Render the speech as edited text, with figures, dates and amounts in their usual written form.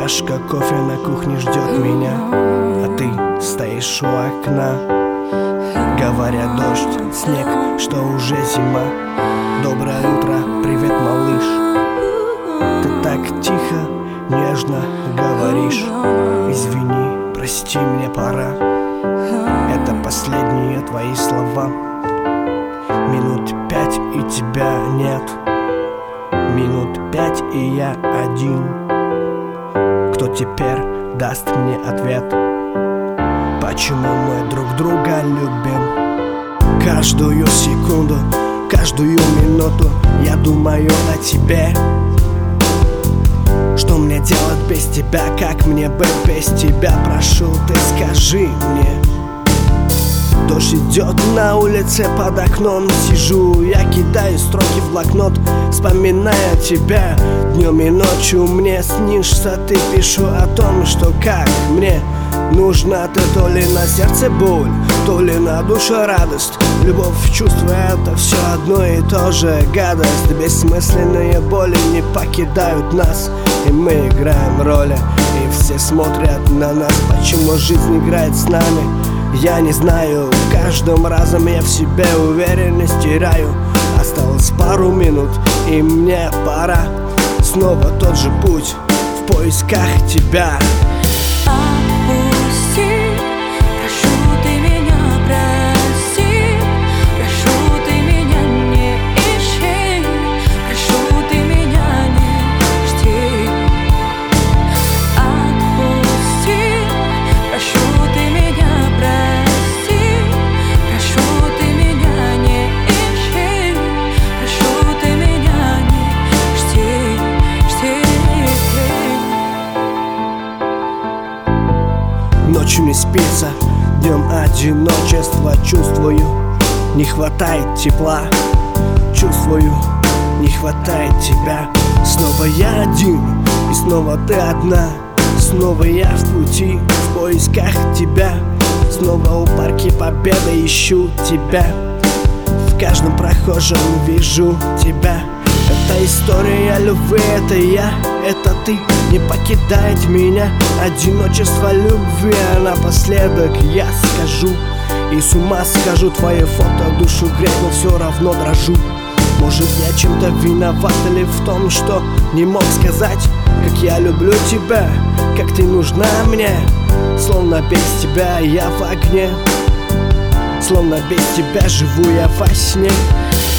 Чашка кофе на кухне ждет меня, а ты стоишь у окна. Говорят, дождь, снег, что уже зима. Доброе утро, привет, малыш. Ты так тихо, нежно говоришь: извини, прости, мне пора. Это последние твои слова. Минут 5 и тебя нет. Минут 5 и я один. Кто теперь даст мне ответ? Почему мы друг друга любим? Каждую секунду, каждую минуту я думаю о тебе. Что мне делать без тебя? Как мне быть без тебя? Прошу, ты скажи мне. Дождь идет на улице, под окном сижу. Я кидаю строки в блокнот, вспоминая тебя. Днем и ночью мне снишься ты. Пишу о том, что как мне нужна ты. То ли на сердце боль, то ли на душе радость. Любовь, чувства — это все одно и то же. Гадость, бессмысленные боли не покидают нас. И мы играем роли, и все смотрят на нас. Почему жизнь играет с нами? Я не знаю, каждым разом я в себе уверенность теряю. Осталось пару минут, и мне пора. Снова тот же путь в поисках тебя. Отпусти, прошу ты меня, прости. Прошу ты меня, не ищи. Прошу ты меня, не жди. Отпусти, прошу ты меня, прости. Прошу ты меня, не ищи. Прошу ты меня, не жди, жди. Ночью не спится, днем одиночество чувствую. Не хватает тепла, чувствую, не хватает тебя. Снова я один, и снова ты одна. Снова я в пути, в поисках тебя. Снова у парки Победы ищу тебя. В каждом прохожем вижу тебя. Это история любви, это я, это ты. Не покидает меня одиночество любви. А напоследок я скажу и с ума схожу. Твои фото душу греет, но все равно дрожу. Может, я чем-то виноват или в том, что не мог сказать, как я люблю тебя, как ты нужна мне. Словно без тебя я в огне, словно без тебя живу я во сне.